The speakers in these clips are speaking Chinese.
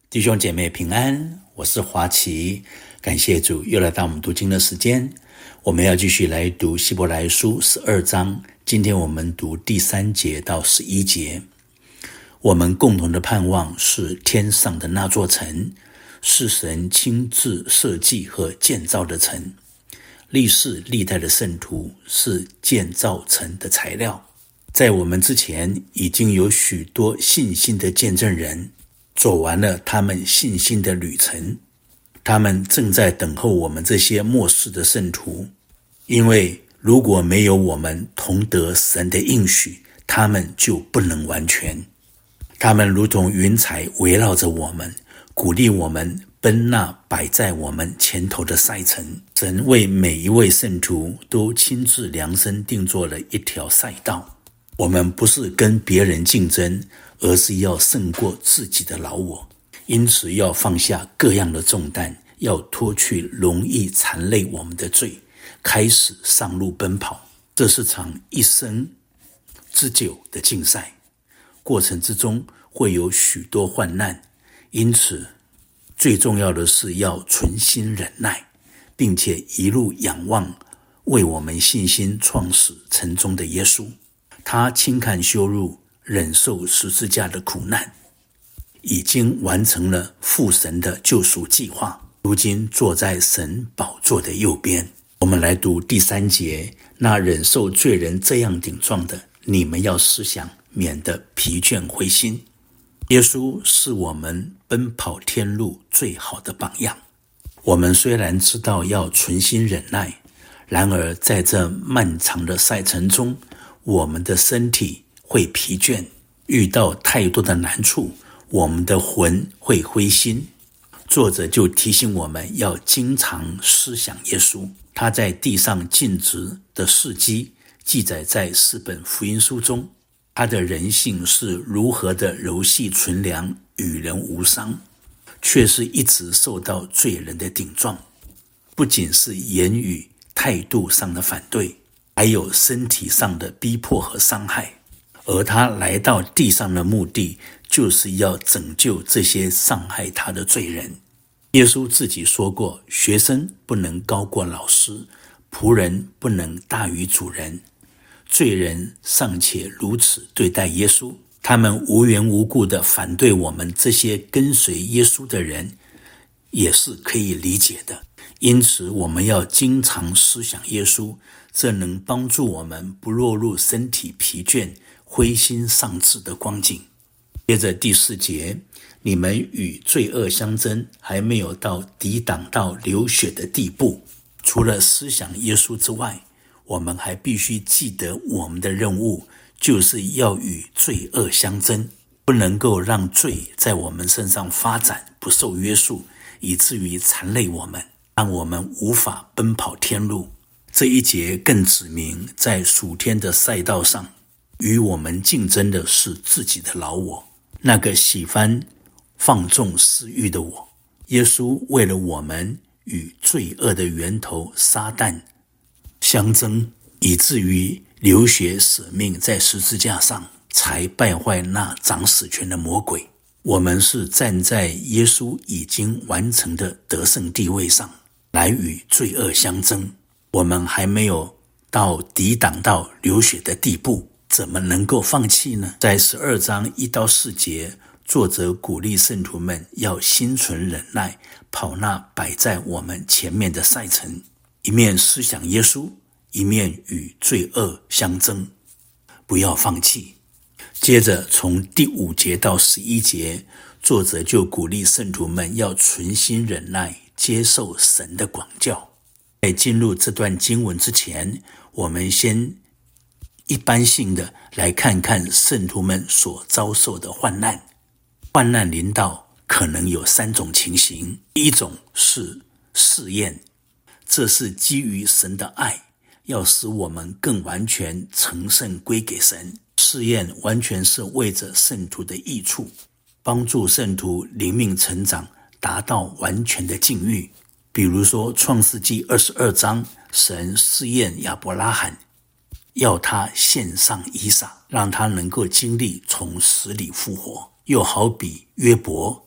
弟兄姐妹平安，我是华奇，感谢主又来到我们读经的时间。我们要继续来读希伯来书12章，今天我们读第3节到11节。我们共同的盼望是天上的那座城，是神亲自设计和建造的城。历世历代的圣徒是建造城的材料。在我们之前已经有许多信心的见证人走完了他们信心的旅程，他们正在等候我们这些末世的圣徒，因为如果没有我们同得神的应许，他们就不能完全。他们如同云彩围绕着我们，鼓励我们奔那摆在我们前头的赛程。神为每一位圣徒都亲自量身定做了一条赛道。我们不是跟别人竞争，而是要胜过自己的老我，因此要放下各样的重担，要脱去容易缠累我们的罪，开始上路奔跑。这是场一生之久的竞赛，过程之中会有许多患难，因此最重要的是要存心忍耐，并且一路仰望为我们信心创始成终的耶稣。他轻看羞辱，忍受十字架的苦难，已经完成了父神的救赎计划，如今坐在神宝座的右边。我们来读第3节，那忍受罪人这样顶撞的，你们要思想，免得疲倦灰心。耶稣是我们奔跑天路最好的榜样。我们虽然知道要存心忍耐，然而在这漫长的赛程中，我们的身体会疲倦，遇到太多的难处，我们的魂会灰心。作者就提醒我们要经常思想耶稣，他在地上尽职的事迹记载在4本福音书中，他的人性是如何的柔细纯良，与人无伤，却是一直受到罪人的顶撞，不仅是言语态度上的反对，还有身体上的逼迫和伤害。而他来到地上的目的，就是要拯救这些伤害他的罪人。耶稣自己说过，学生不能高过老师，仆人不能大于主人。罪人尚且如此对待耶稣，他们无缘无故地反对我们这些跟随耶稣的人，也是可以理解的。因此我们要经常思想耶稣，这能帮助我们不落入身体疲倦、灰心丧志的光景。接着第4节，你们与罪恶相争，还没有到抵挡到流血的地步。除了思想耶稣之外，我们还必须记得我们的任务，就是要与罪恶相争，不能够让罪在我们身上发展，不受约束，以至于缠累我们，让我们无法奔跑天路。这一节更指明，在属天的赛道上，与我们竞争的是自己的老我，那个喜欢放纵私欲的我。耶稣为了我们与罪恶的源头撒旦相争，以至于流血舍命在十字架上，才败坏那掌死权的魔鬼。我们是站在耶稣已经完成的得胜地位上来与罪恶相争，我们还没有到抵挡到流血的地步，怎么能够放弃呢？在12章1到4节，作者鼓励圣徒们要心存忍耐，跑那摆在我们前面的赛程，一面思想耶稣，一面与罪恶相争，不要放弃。接着从第5节到11节，作者就鼓励圣徒们要存心忍耐，接受神的管教。在进入这段经文之前，我们先一般性的来看看圣徒们所遭受的患难。患难临到可能有3种情形。第一种是试验，这是基于神的爱，要使我们更完全成圣归给神。试验完全是为着圣徒的益处，帮助圣徒灵命成长，达到完全的境遇。比如说创世纪22章，神试验亚伯拉罕，要他献上以撒，让他能够经历从死里复活。又好比约伯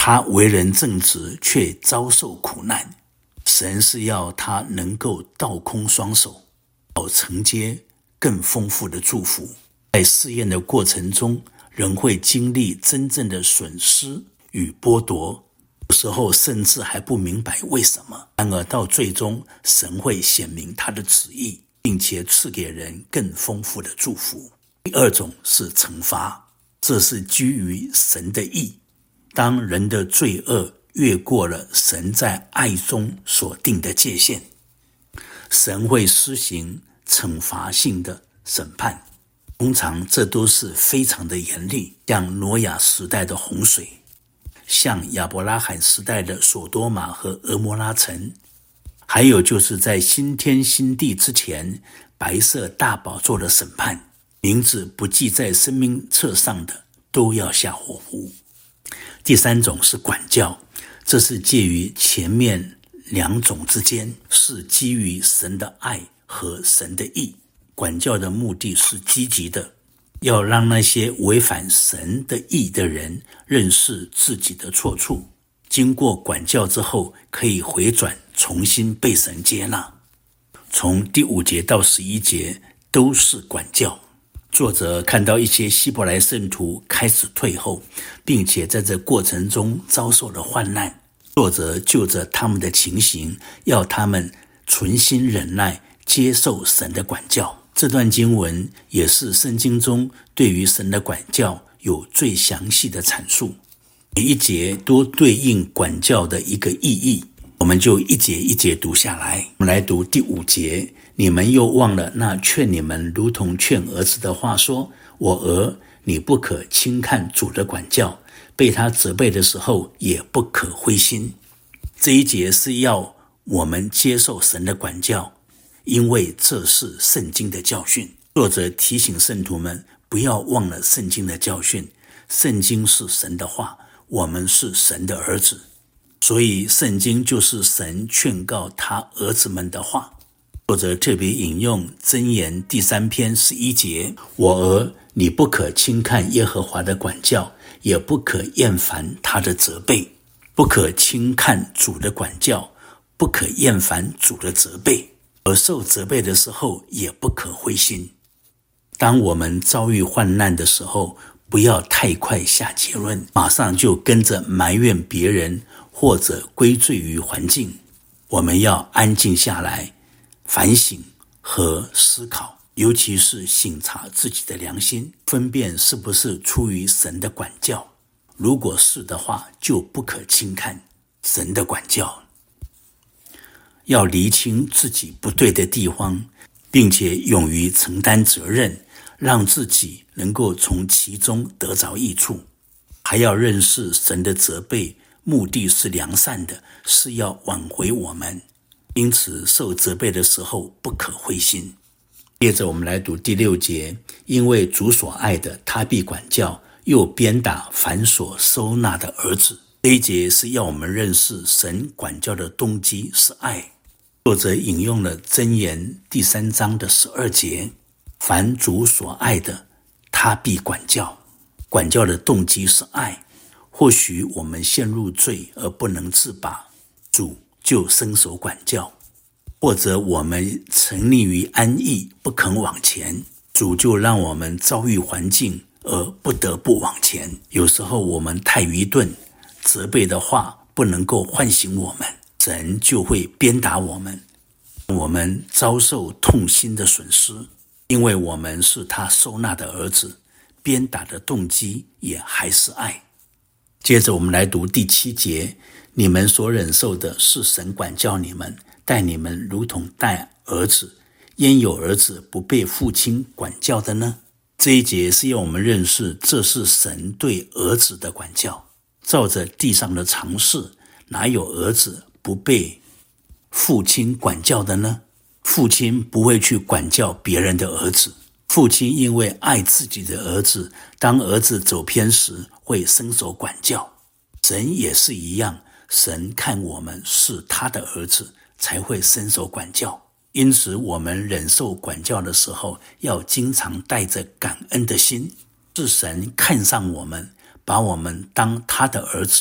他为人正直，却遭受苦难。神是要他能够倒空双手，好承接更丰富的祝福。在试验的过程中，人会经历真正的损失与剥夺，有时候甚至还不明白为什么。然而到最终，神会显明他的旨意，并且赐给人更丰富的祝福。第二种是惩罚，这是基于神的义。当人的罪恶越过了神在爱中所定的界限，神会施行惩罚性的审判。通常这都是非常的严厉，像挪亚时代的洪水，像亚伯拉罕时代的索多玛和俄摩拉城，还有就是在新天新地之前白色大宝座的审判，名字不记在生命册上的都要下火湖。第三种是管教，这是介于前面两种之间，是基于神的爱和神的义。管教的目的是积极的，要让那些违反神的义的人认识自己的错处，经过管教之后可以回转，重新被神接纳。从第5节到11节都是管教。作者看到一些希伯来圣徒开始退后，并且在这过程中遭受了患难，作者就着他们的情形，要他们存心忍耐，接受神的管教。这段经文也是圣经中对于神的管教有最详细的阐述，每一节都对应管教的一个意义。我们就一节一节读下来。我们来读第5节，你们又忘了那劝你们如同劝儿子的话，说，我儿，你不可轻看主的管教，被他责备的时候也不可灰心。这一节是要我们接受神的管教，因为这是圣经的教训。作者提醒圣徒们不要忘了圣经的教训，圣经是神的话，我们是神的儿子，所以圣经就是神劝告他儿子们的话。作者特别引用箴言第3篇11节，我儿，你不可轻看耶和华的管教，也不可厌烦他的责备。不可轻看主的管教，不可厌烦主的责备，而受责备的时候也不可灰心。当我们遭遇患难的时候，不要太快下结论，马上就跟着埋怨别人或者归罪于环境。我们要安静下来，反省和思考，尤其是省察自己的良心，分辨是不是出于神的管教。如果是的话，就不可轻看神的管教。要厘清自己不对的地方，并且勇于承担责任，让自己能够从其中得着益处。还要认识神的责备目的是良善的，是要挽回我们，因此受责备的时候不可灰心。接着我们来读第6节，因为主所爱的，他必管教，又鞭打凡所收纳的儿子。这一节是要我们认识神管教的动机是爱。作者引用了箴言第3章的12节，凡主所爱的，他必管教。管教的动机是爱。或许我们陷入罪而不能自拔，主就伸手管教；或者我们沉溺于安逸不肯往前，主就让我们遭遇环境而不得不往前。有时候我们太愚钝，责备的话不能够唤醒我们，神就会鞭打我们，我们遭受痛心的损失，因为我们是他收纳的儿子，鞭打的动机也还是爱。接着我们来读第7节，你们所忍受的是神管教你们，待你们如同待儿子，焉有儿子不被父亲管教的呢？这一节是要我们认识，这是神对儿子的管教。照着地上的常识，哪有儿子不被父亲管教的呢？父亲不会去管教别人的儿子，父亲因为爱自己的儿子，当儿子走偏时会伸手管教。神也是一样，神看我们是他的儿子，才会伸手管教。因此我们忍受管教的时候，要经常带着感恩的心，是神看上我们，把我们当他的儿子，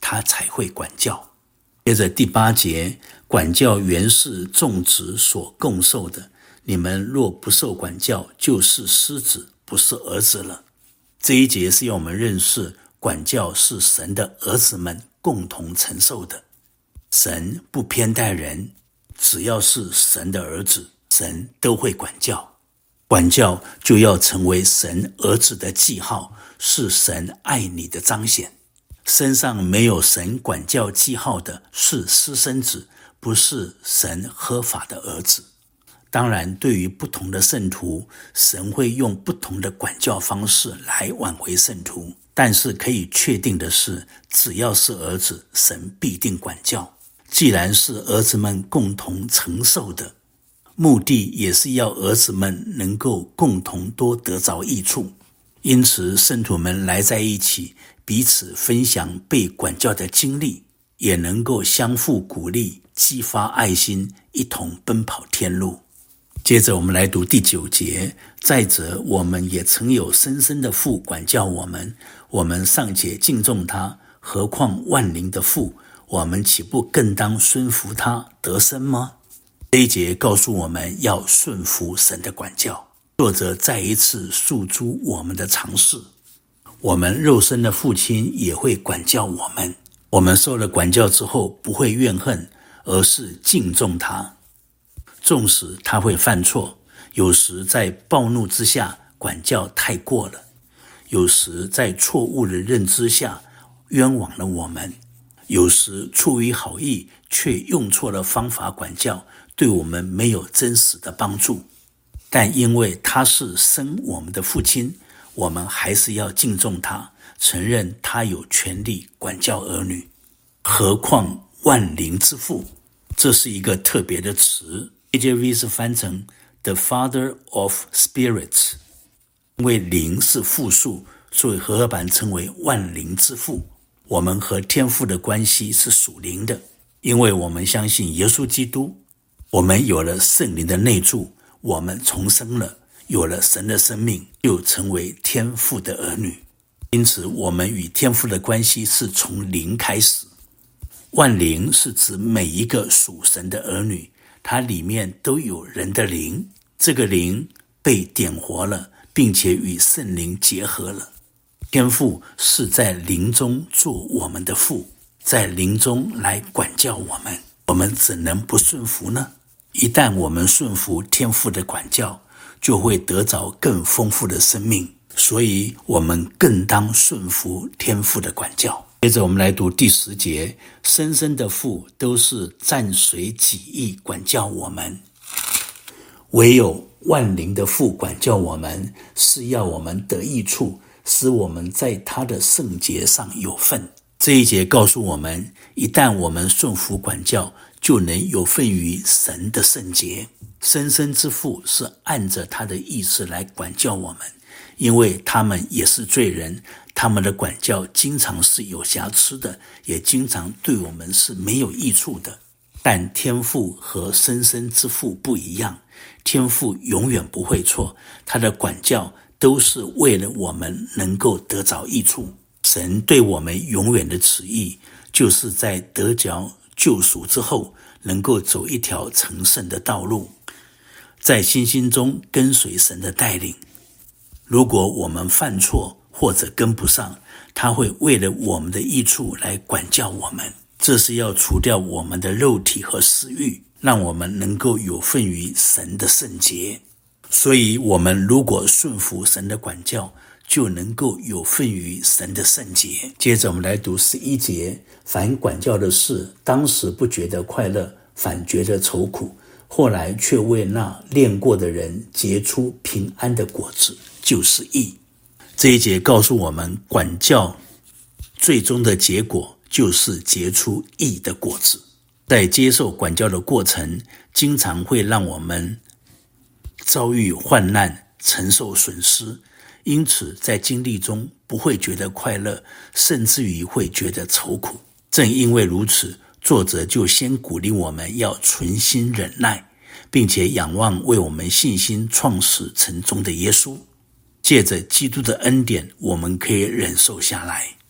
他才会管教。接着第8节，管教原是众子所共受的，你们若不受管教，就是失子，不是儿子了。这一节是要我们认识，管教是神的儿子们共同承受的。神不偏待人，只要是神的儿子，神都会管教。管教就要成为神儿子的记号，是神爱你的彰显。身上没有神管教记号的是私生子，不是神合法的儿子。当然，对于不同的圣徒，神会用不同的管教方式来挽回圣徒，但是可以确定的是，只要是儿子，神必定管教。既然是儿子们共同承受的，目的也是要儿子们能够共同多得着益处。因此圣徒们来在一起，彼此分享被管教的经历，也能够相互鼓励，激发爱心，一同奔跑天路。接着我们来读第9节，再者我们也曾有生身的父管教我们，我们尚且敬重他，何况万灵的父，我们岂不更当顺服他得生吗？这一节告诉我们要顺服神的管教。作者再一次诉诸我们的常识，我们肉身的父亲也会管教我们，我们受了管教之后不会怨恨，而是敬重他。纵使他会犯错，有时在暴怒之下管教太过了，有时在错误的认知下冤枉了我们，有时出于好意却用错了方法管教，对我们没有真实的帮助。但因为他是生我们的父亲，我们还是要敬重他，承认他有权利管教儿女。何况万灵之父，这是一个特别的词， KJV 是翻成 The Father of Spirits， 因为灵是复数，所以和合版称为万灵之父。我们和天父的关系是属灵的，因为我们相信耶稣基督，我们有了圣灵的内住，我们重生了，有了神的生命，又成为天父的儿女。因此我们与天父的关系是从灵开始。万灵是指每一个属神的儿女，它里面都有人的灵，这个灵被点活了，并且与圣灵结合了。天父是在灵中做我们的父，在灵中来管教我们，我们怎能不顺服呢？一旦我们顺服天父的管教，就会得着更丰富的生命，所以我们更当顺服天父的管教。接着我们来读第10节，生身的父都是暂随己意管教我们，唯有万灵的父管教我们，是要我们得益处，使我们在他的圣洁上有份。这一节告诉我们，一旦我们顺服管教，就能有份于神的圣洁。生身之父是按着他的意思来管教我们，因为他们也是罪人，他们的管教经常是有瑕疵的，也经常对我们是没有益处的。但天父和生身之父不一样，天父永远不会错，他的管教都是为了我们能够得着益处。神对我们永远的旨意，就是在得着救赎之后，能够走一条成圣的道路，在信心中跟随神的带领。如果我们犯错或者跟不上，他会为了我们的益处来管教我们，这是要除掉我们的肉体和私欲，让我们能够有份于神的圣洁。所以我们如果顺服神的管教，就能够有份于神的圣洁。接着我们来读11节，凡管教的事，当时不觉得快乐，反觉得愁苦，后来却为那练过的人结出平安的果子，就是义。这一节告诉我们，管教最终的结果就是结出义的果子。在接受管教的过程，经常会让我们遭遇患难，承受损失，因此在经历中不会觉得快乐，甚至于会觉得愁苦。正因为如此，作者就先鼓励我们要存心忍耐，并且仰望为我们信心创始成终的耶稣。借着基督的恩典，我们可以忍受下来。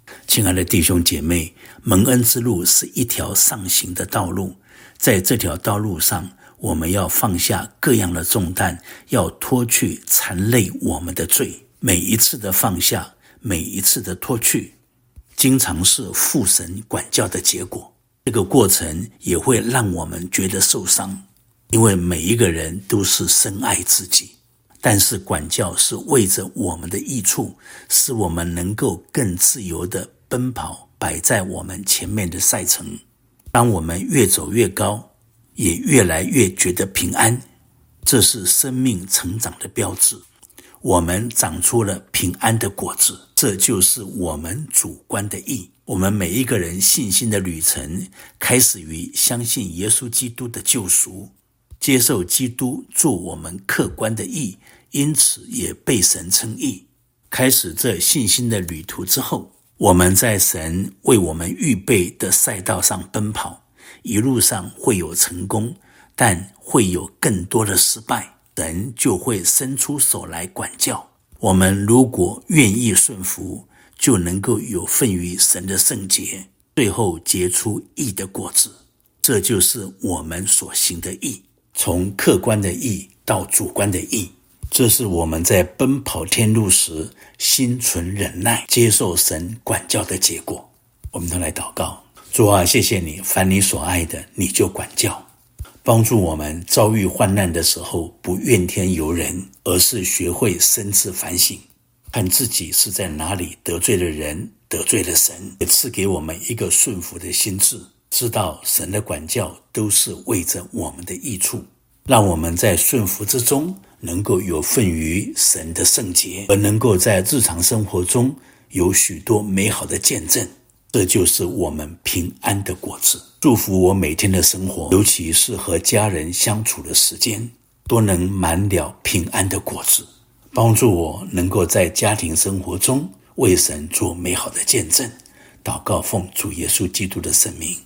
亲爱的弟兄姐妹，蒙恩之路是一条上行的道路，在这条道路上，我们要放下各样的重担，要脱去缠累我们的罪。每一次的放下，每一次的脱去，经常是父神管教的结果。这个过程也会让我们觉得受伤，因为每一个人都是深爱自己，但是管教是为着我们的益处，使我们能够更自由地奔跑摆在我们前面的赛程。当我们越走越高，也越来越觉得平安，这是生命成长的标志。我们长出了平安的果子，这就是我们主观的义。我们每一个人信心的旅程开始于相信耶稣基督的救赎，接受基督做我们客观的义，因此也被神称义。开始这信心的旅途之后，我们在神为我们预备的赛道上奔跑，一路上会有成功，但会有更多的失败，神就会伸出手来管教。我们如果愿意顺服，就能够有份于神的圣洁，最后结出义的果子。这就是我们所行的义，从客观的义到主观的义，这是我们在奔跑天路时心存忍耐，接受神管教的结果。我们都来祷告。主啊，谢谢你，凡你所爱的，你就管教，帮助我们遭遇患难的时候不怨天尤人，而是学会深自反省，看自己是在哪里得罪了人，得罪了神，也赐给我们一个顺服的心志，知道神的管教都是为着我们的益处，让我们在顺服之中能够有份于神的圣洁，而能够在日常生活中有许多美好的见证。这就是我们平安的果子。祝福我每天的生活，尤其是和家人相处的时间，都能满了平安的果子，帮助我能够在家庭生活中为神做美好的见证。祷告奉主耶稣基督的圣名。